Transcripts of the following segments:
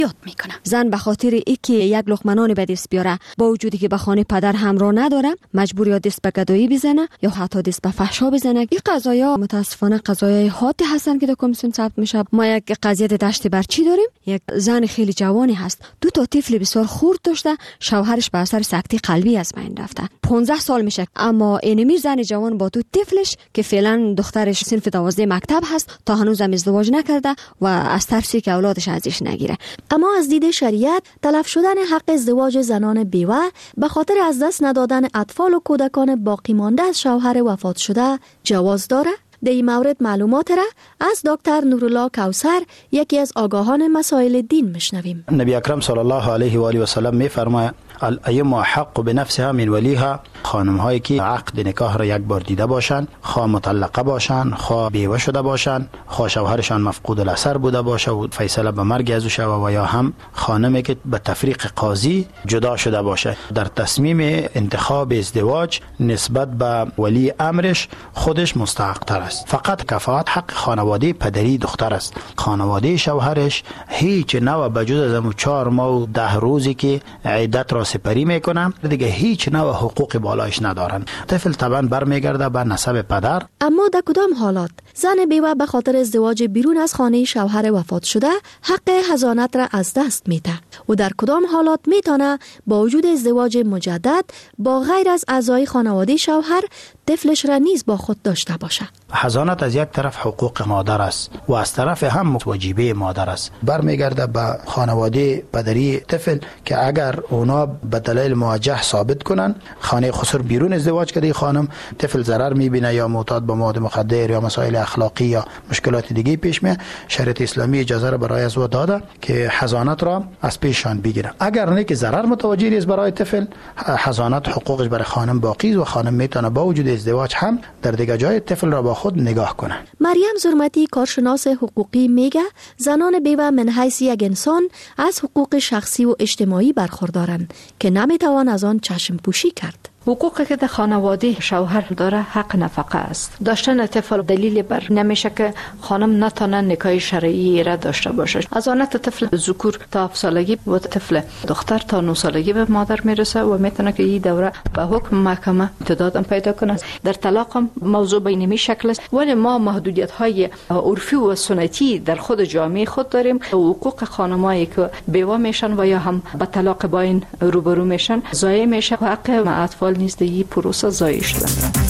یاد میکنه. زن به خاطر اینکه یک لقمه نان به دست بیاره، با وجودی که به خانه پدر همراه نداره، مجبور یا دست به گدایی بزنه یا حتی دست به فحشا بزنه. این قضایا متاسفانه قضایای حادی هستن که در کمیسیون ثبت میشه. ما یک قضیه دشت برچی داریم. یک زن خیلی جوانی هست، 2 طفل بسیار خرد داشته، شوهرش به اثر سکته قلبی از بین رفته. 15 سال میشه، اما اینمی زن جوان با 2 طفلش که فعلا دخترش صنف 12 مکتب هست، تا هنوز هم ازدواج نکرده و از ترسی که اولادش ازش نگیره. اما از دید شریعت تلف شدن حق ازدواج زنان بیوه به خاطر از دست ندادن اطفال و کودکان باقی مانده از شوهر وفات شده جواز داره؟ در این مورد معلومات را از دکتر نورالله کوثر، یکی از آگاهان مسائل دین، میشنویم. نبی اکرم صلی الله علیه و آله و سلم میفرماید الأیم حق بنفسها من ولیها. خانم هایی که عقد نکاح را یک بار دیده باشند، خواه مطلقه باشند، خواه بیوه شده باشند، خواه شوهرشان مفقود الاثر بوده باشه و فیصله به مرگ از او شوه، و یا هم خانمی که به تفریق قاضی جدا شده باشه، در تصمیم انتخاب ازدواج نسبت به ولی امرش خودش مستحق تر است. فقط کفایت حق خانواده پدری دختر است. خانواده شوهرش هیچ نوع بجز از 4 ماه و 10 روزی که عدت را سپری میکنن دیگه هیچ نوع حقوق بالایش ندارن. طفل طبعا برمیگرده به نسب پدر. اما در کدام حالات زن بیوه به خاطر ازدواج بیرون از خانه شوهر وفات شده حق حضانت را از دست میده و در کدام حالات میتونه با وجود ازدواج مجدد با غیر از اعضای خانواده شوهر طفلش را نیز با خود داشته باشه؟ حضانت از یک طرف حقوق مادر است و از طرف هم واجبه مادر است. برمیگرده به خانواده پدری طفل که اگر اونا به دلایل موجه ثابت کنن خانه خسر بیرون ازدواج کرده خانم، طفل ضرر میبینه یا معتاد به مواد مخدر یا مسائل اخلاقی یا مشکلات دیگه پیش میاد، شریعت اسلامی اجازه را برای از او داده که حضانت را از پیششان بگیره. اگر نه که ضرر متوجه نیست برای طفل، حضانت حقوقش برای خانم باقی است و خانم میتونه با وجود ازدواج هم در دیگه جای طفل را با خود نگاه کنه. مریم زرمتی، کارشناس حقوقی، میگه زنان بیوه من حیث یک انسان از حقوق شخصی و اجتماعی برخوردارند که نمیتوان از آن چشم پوشی کرد. حقوقی که در خانواده شوهر داره حق نفقه است. داشتن طفل دلیل بر نمیشه که خانم نتونه نکاح شرعی را داشته باشه. از آن طفل ذکور تا 7 سالگی و طفل دختر تا 9 سالگی به مادر میرسه و میتونه که این دوره به حکم محکمه امتداد پیدا کنه. در طلاق هم موضوع به این شکل است، ولی ما محدودیت های عرفی و سنتی در خود جامعه خود داریم. حقوق خانمایی که بیوه میشن و یا هم به طلاق باین روبرو میشن ضایع میشه و حق اطفال نیست این پروسه ضایع شده.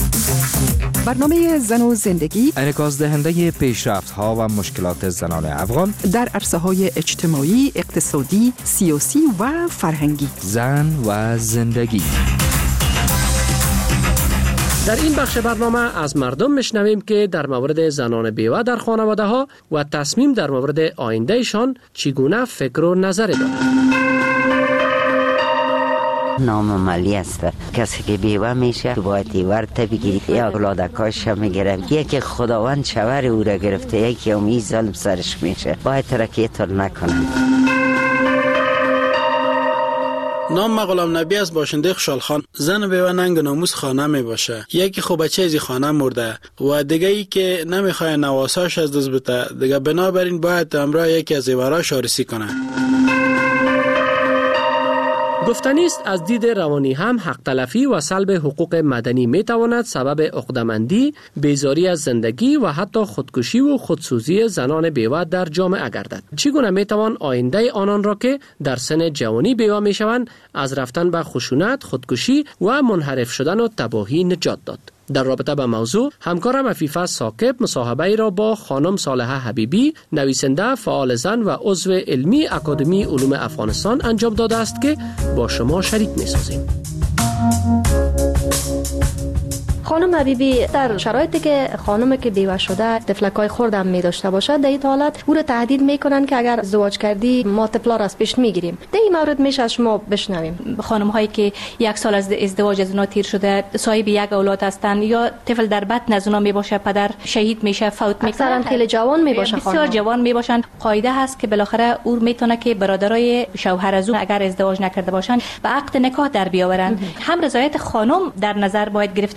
برنامه زن و زندگی انعکاس دهنده پیشرفت‌ها و مشکلات زنان افغان در عرصه‌های اجتماعی، اقتصادی، سیاسی و فرهنگی. زن و زندگی. در این بخش برنامه از مردم میشنویم که در مورد زنان بیوه در خانواده ها و تصمیم در مورد آیندهشان چگونه فکر و نظری دارند. نامعملی است. کسی که بیوه میشه باید ورت بگیرید یا اولادکاش میگیره. یکی خداوند شوهر او را گرفته، یکی امی ظلم سرش میشه. باید ترکیه نکنن. نام غلام نبی از باشنده خوشحال خان. زن بیوه ننگ و ناموس خانه می باشه. یکی خب بچه از خانه مرده و دیگه ای که نمیخواد نواساش از دست بده، دیگه بنابراین باید همراه یکی از زیوراش آرسی کنه. گفتنی است از دید روانی هم حق تلفی و سلب حقوق مدنی می تواند سبب عقده‌مندی، بیزاری از زندگی و حتی خودکشی و خودسوزی زنان بیوه در جامعه گردد. چگونه می توان آینده آنان را که در سن جوانی بیوه می شوند از رفتن به خشونت، خودکشی و منحرف شدن و تباهی نجات داد؟ در رابطه با موضوع همکارم عفیفه ثاقب مصاحبه را با خانم صالحه حبیبی، نویسنده، فعال زن و عضو علمی اکادمی علوم افغانستان انجام داده است که با شما شریک می‌سازیم. خانم حبیبی، در شرایطی که خانمی که بیوه شده طفلکای خردم می داشته باشد، در این حالت او را تهدید میکنن که اگر ازدواج کردی ما طفلا را از پیش میگیریم. در این مورد میشه از شما بشنویم. خانم هایی که 1 سال از ازدواج از اونا تیر شده، صاحب یک اولاد هستند یا طفل در بطن از اونا می باشه، پدر شهید میشه، فوت میکنه، اکثرا خیلی جوان می باشه، بسیار جوان می باشن. قاعده هست که بالاخره او میتونه که برادرای شوهر از او اگر ازدواج نکرده باشن به عقد نکاح در بیاورن. هم رضایت خانم در نظر باید گرفته بشه و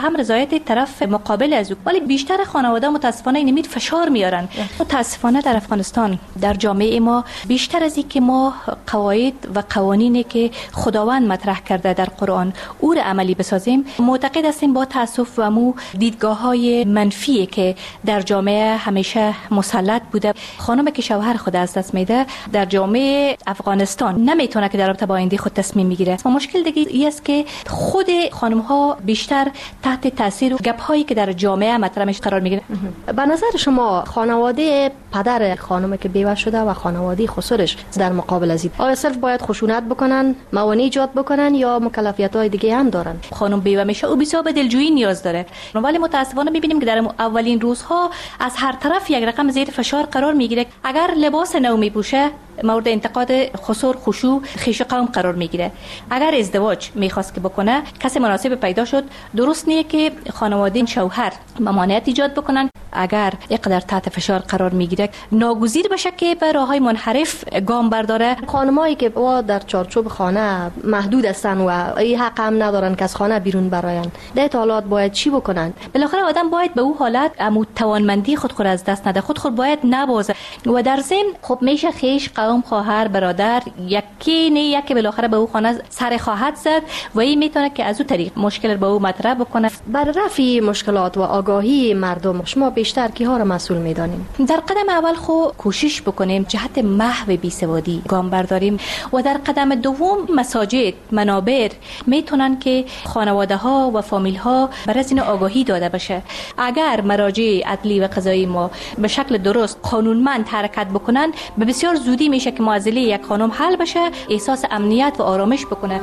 هم رضایت طرف مقابل از او. ولی بیشتر خانواده متاسفانه این امید فشار میارن. متاسفانه در افغانستان در جامعه ما بیشتر از این که ما قواعد و قوانینی که خداوند مطرح کرده در قرآن او را عملی بسازیم، معتقد هستیم با تاسف و مو دیدگاه‌های منفی که در جامعه همیشه مسلط بوده. خانمی که شوهر خود از دست میده در جامعه افغانستان نمیتونه که در رابطه با آینده خود تصمیم میگیره. و مشکل دیگه ای است که خود خانم ها بیشتر تحت تاثیر گپ هایی که در جامعه مطرح میشه قرار میگیره. به نظر شما خانواده پدر خانمی که بیوه شده و خانواده خسرش در مقابل از این آیا صرف باید خشونت بکنن، موانع ایجاد بکنن یا مکلفیت های دیگه هم دارن؟ خانم بیوه میشه او بسیار به دلجویی نیاز داره، ولی متاسفانه میبینیم که در اولین روزها از هر طرف یک رقم زیر فشار قرار میگیره. اگر لباس نو میپوشه مورد انتقاد خسور خشوع خیش قوم قرار میگیره. اگر ازدواج میخواست که بکنه کسی مناسب پیدا شد، درست نیه که خانواده شوهر ممانعت ایجاد بکنن. اگر اینقدر تحت فشار قرار میگیره ناگزیر بشه که به راههای منحرف گام برداره. خانمایی که در چارچوب خانه محدود هستن و این حق هم ندارن که از خانه بیرون براین، در حالات باید چی بکنن؟ بالاخره آدم باید به او حالت توانمندی خود از دست نده، خود باید نبازه. و در ضمن خب میشه خیش قوم، خواهر، برادر یکی بالاخره به او خانه سر خواهد زد و این میتونه که از او طریق مشکل به او مطرح بکنه. بر رفع مشکلات و آگاهی مردم شما بیشتر کیها را مسئول میدانیم؟ در قدم اول کوشش بکنیم جهت محو بیسوادی گام برداریم و در قدم دوم مساجد، منابر میتونن که خانواده ها و فامیل ها بر از این آگاهی داده بشه. اگر مراجع عدلی و قضایی ما به شکل درست قانونمند حرکت بکنن به بسیار زودی میشه که معضله یک خانم حل بشه، احساس امنیت و آرامش بکنه.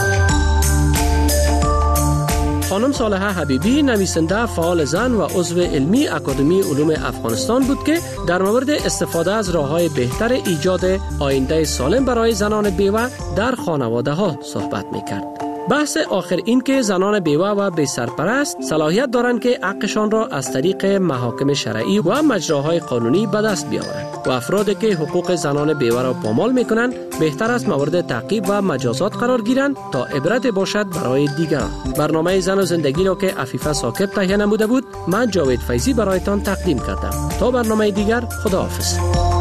خانم صالحه حبیبی نویسنده فعال زن و عضو علمی اکادمی علوم افغانستان بود که در مورد استفاده از راه‌های بهتر ایجاد آینده سالم برای زنان بیوه در خانواده ها صحبت می‌کرد. بحث آخر این که زنان بیوه و بی سرپرست صلاحیت دارند که حقشان را از طریق محاکم شرعی و مجراهای قانونی به دست بیاورند و افرادی که حقوق زنان بیوه را پامال میکنند بهتر است مورد تعقیب و مجازات قرار گیرند تا عبرت باشد برای دیگران. برنامه زن و زندگی را که عفیفه ثاقب تهیه نموده بود، من جاوید فیضی برایتان تقدیم کردم. تا برنامه دیگر، خداحافظ.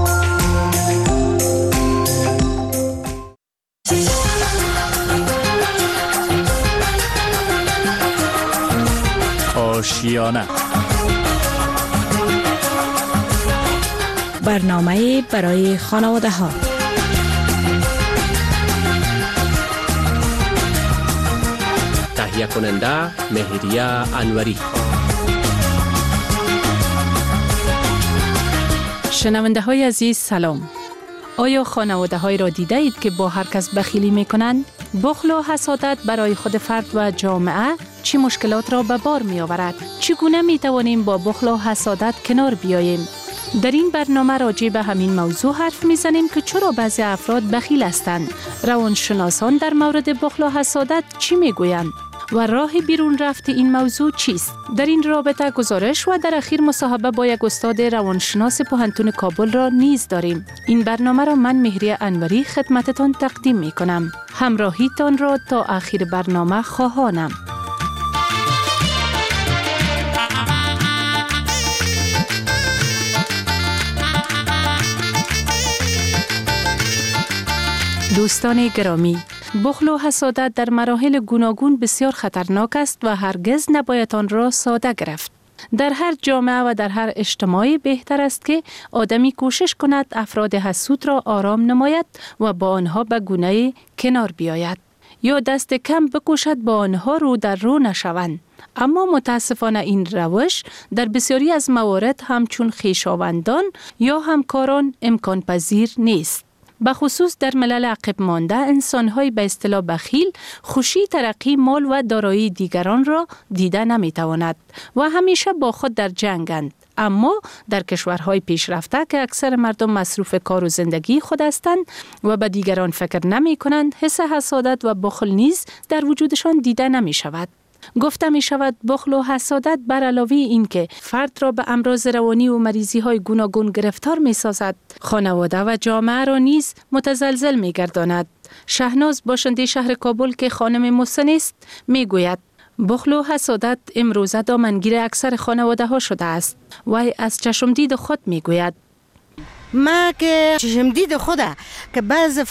آشیانه، برنامه برای خانواده ها. تهیه کننده مهریه انوری. شنونده های عزیز سلام. آیا خانواده های را دیده اید که با هر کس بخیلی می کنند؟ بخل و حسادت برای خود فرد و جامعه چی مشکلات را به بار می آورد؟ چگونه می توانیم با بخل و حسادت کنار بیاییم؟ در این برنامه راجع به همین موضوع حرف می زنیم که چرا بعضی افراد بخیل هستند. روانشناسان در مورد بخل و حسادت چی می گویند؟ و راه بیرون رفت این موضوع چیست؟ در این رابطه گزارش و در اخیر مصاحبه با یک استاد روانشناس پوهنتون کابل را نیز داریم. این برنامه را من مهریه انوری خدمتتان تقدیم می کنم. همراهیتان را تا آخر برنامه خواهانم. دوستان گرامی، بخل و حسادت در مراحل گوناگون بسیار خطرناک است و هرگز نباید آن را ساده گرفت. در هر جامعه و در هر اجتماعی بهتر است که آدمی کوشش کند افراد حسود را آرام نماید و با آنها به گونه کنار بیاید یا دست کم بکوشد با آنها رو در رو نشوند. اما متاسفانه این روش در بسیاری از موارد همچون خویشاوندان یا همکاران امکان پذیر نیست. به خصوص در ملل عقب مانده انسان‌های به اصطلاح بخیل خوشی، ترقی، مال و دارایی دیگران را دیده نمی‌تواند و همیشه با خود در جنگند. اما در کشورهای پیشرفته که اکثر مردم مصروف کار و زندگی خود هستند و به دیگران فکر نمی‌کنند، حس حسادت و بخل نیز در وجودشان دیده نمی‌شود. گفته می شود بخل و حسادت بر علاوه این که فرد را به امراض روانی و مریضی های گوناگون گرفتار می سازد، خانواده و جامعه را نیز متزلزل می گرداند. شهناز باشنده شهر کابل که خانم محسن است می گوید بخل و حسادت امروزه دامنگیر اکثر خانواده ها شده است. وی از چشمدید خود می گوید ما که چشمدید خوده که بعض